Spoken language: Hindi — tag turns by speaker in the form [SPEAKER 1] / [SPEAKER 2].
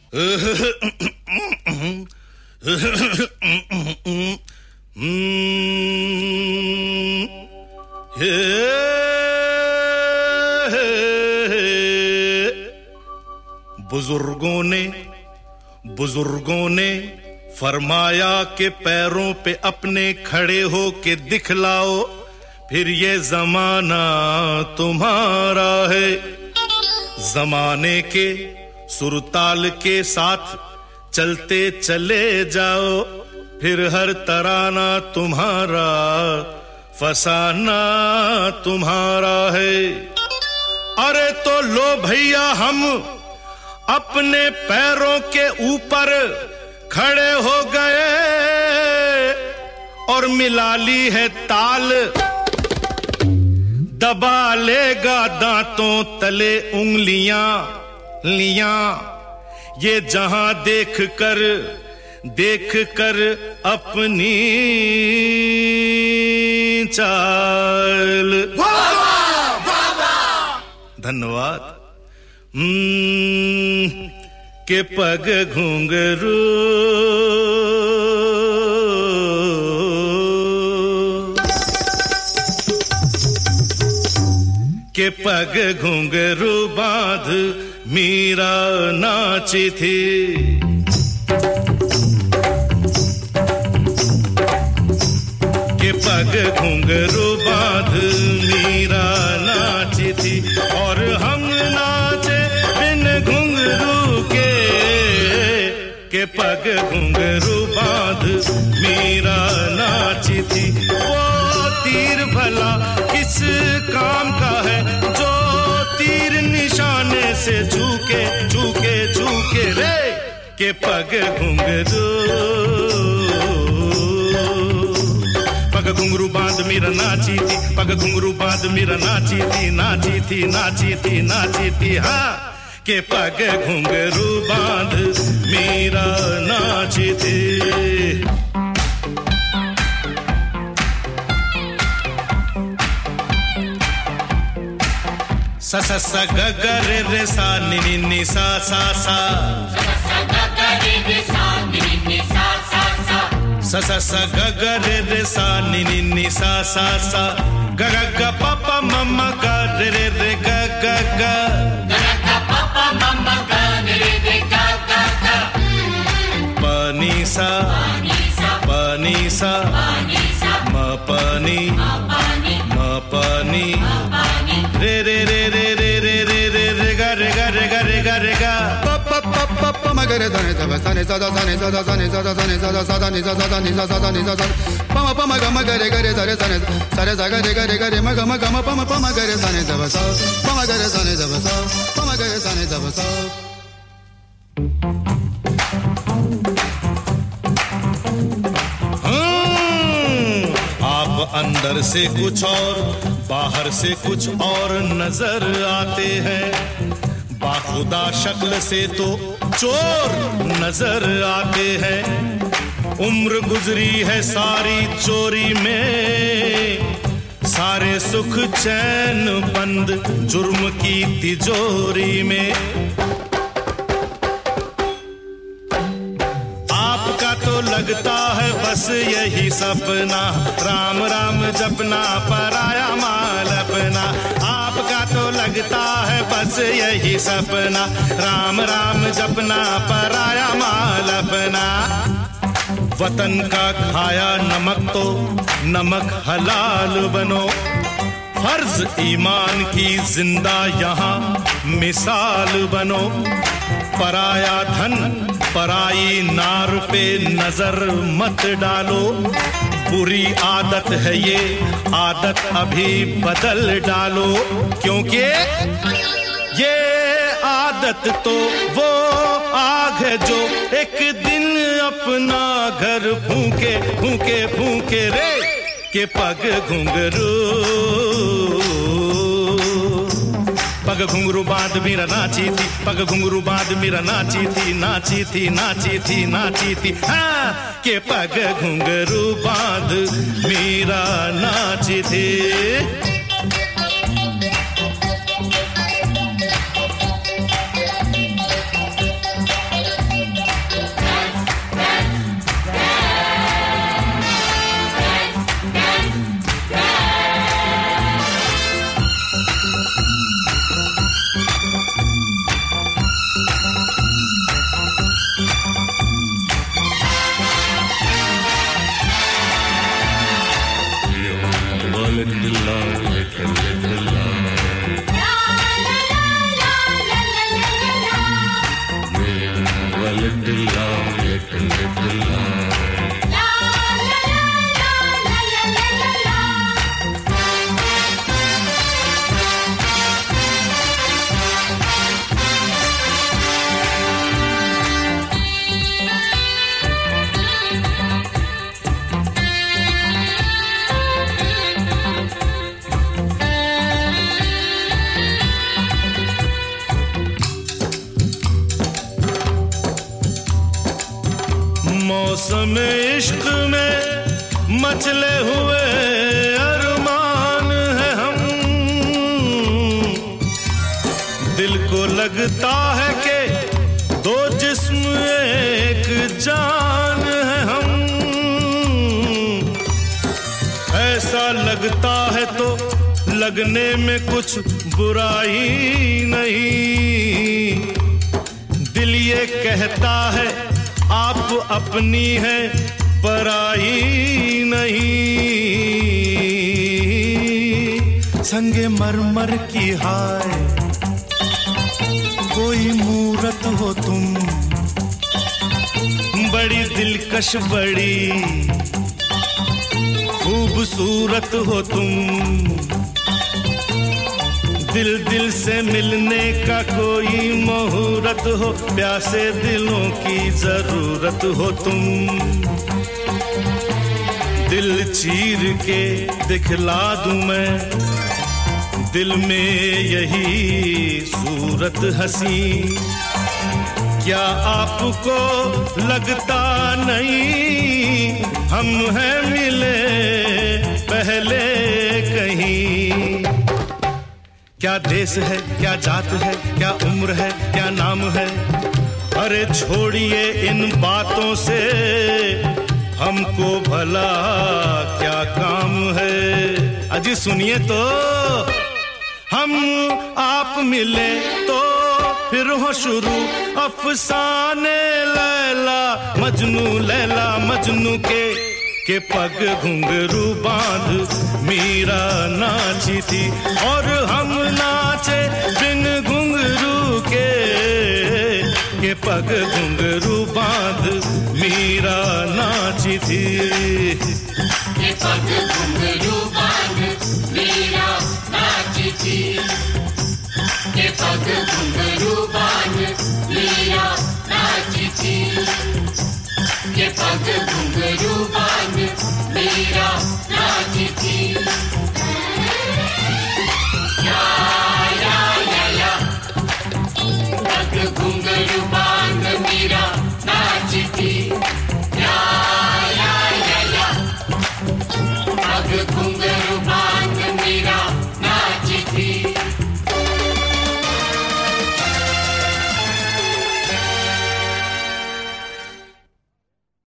[SPEAKER 1] बुजुर्गों ने फरमाया कि पैरों पे अपने खड़े हो के दिखलाओ, फिर ये जमाना तुम्हारा है। जमाने के सुरताल के साथ चलते चले जाओ, फिर हर तराना तुम्हारा, फसाना तुम्हारा है। अरे तो लो भैया हम अपने पैरों के ऊपर खड़े हो गए और मिला ली है ताल, दबा लेगा दांतों तले उंगलियां लियां, ये जहां देख कर अपनी चाल। धन्यवाद। के पग घुंघरू के पग घुंघरू बांध मीरा नाची थी। के पग घुंघरू बांध मीरा नाची थी और हम नाचे बिन घुंघरू के पग घुंघरू बांध मीरा नाची थी। वो तीर भला किस काम का है जो तीर निशाने से झुके झुके झुके रे, के पग घुंघरू पग घुंघरू बांध मीरा नाची थी, पग घुंघरू बांध मीरा नाची थी, नाची थी नाची थी नाची थी। हाँ, के पग घुंघरू बांध मीरा नाची थी। सा सा सा ग ग रे रे सा नि नि नि सा सा सा, सा सा ग ग रे रे सा नि नि नि सा सा सा, सा सा सा ग ग रे रे सा नि नि नि सा सा सा, ग ग ग प प म म ग रे रे रे ग ग ग, ग ग प प म म ग रे रे रे ग ग ग, प नि सा प नि सा म प नि म प नि रे रे रे रे रे रे रे रे रे गा रे गा रे गा रे गा रे गा प प प प प म ग रे ध ने ध सा ने सा दा सा ने सा दा सा ने सा दा सा ने सा दा सा दा ने सा सा दा ने सा सा दा ने सा सा प म प म ग म ग रे गा रे सा रे सा ने सा रे सा गा रे गा रे गा रे म ग म ग म प म प म ग रे सा ने ध सा प म ग रे सा ने ध सा प म ग रे सा ने ध सा। आप अंदर से कुछ और बाहर से कुछ और नजर आते हैं, बाखुदा शक्ल से तो चोर नजर आते हैं। उम्र गुजरी है सारी चोरी में, सारे सुख चैन बंद जुर्म की तिजोरी में। आपका तो लगता है बस यही सपना, राम राम जपना पराया माल अपना। आपका तो लगता है बस यही सपना, राम राम जपना पराया माल अपना। वतन का खाया नमक तो नमक हलाल बनो, फर्ज ईमान की जिंदा यहाँ मिसाल बनो। पराया धन पराई नार पे नजर मत डालो, बुरी आदत है ये आदत अभी बदल डालो, क्योंकि ये आदत तो वो आग है जो एक दिन अपना घर फूके फूके फूके रे, के पग घुंघरू पग घुंघरू बांध मीरा नाची थी, पग घुंघरू बांध मीरा नाची थी नाची थी नाची थी नाची थी। हाँ, के पग घुंघरू बांध मीरा नाची थी। मौसम इश्क में मचले हुए अरमान है हम। दिल को लगता है कि दो जिस्म एक जान है हम। ऐसा लगता है तो लगने में कुछ बुराई नहीं। दिल ये कहता है आप अपनी है पराई नहीं। संगे मरमर की हाय कोई मूरत हो तुम, बड़ी दिलकश बड़ी खूबसूरत हो तुम। दिल दिल से मिलने का कोई मुहूर्त हो, प्यासे दिलों की जरूरत हो तुम। दिल चीर के दिखला दूं मैं दिल में यही सूरत हसी। क्या आपको लगता नहीं हम हैं मिले पहले कहीं? क्या देश है, क्या जात है, क्या उम्र है, क्या नाम है? अरे छोड़िए इन बातों से, हमको भला क्या काम है? अजी सुनिए तो, हम आप मिले तो फिर हो शुरू अफसाने लैला मजनू के पग घुंघरू बांध मीरा नाची थी और हम नाचे बिन घुंघरू के पग घुंघरू बांध मीरा नाची थी।
[SPEAKER 2] के पग घुंघरू बांध मीरा नाची थी। के पग घुंघरू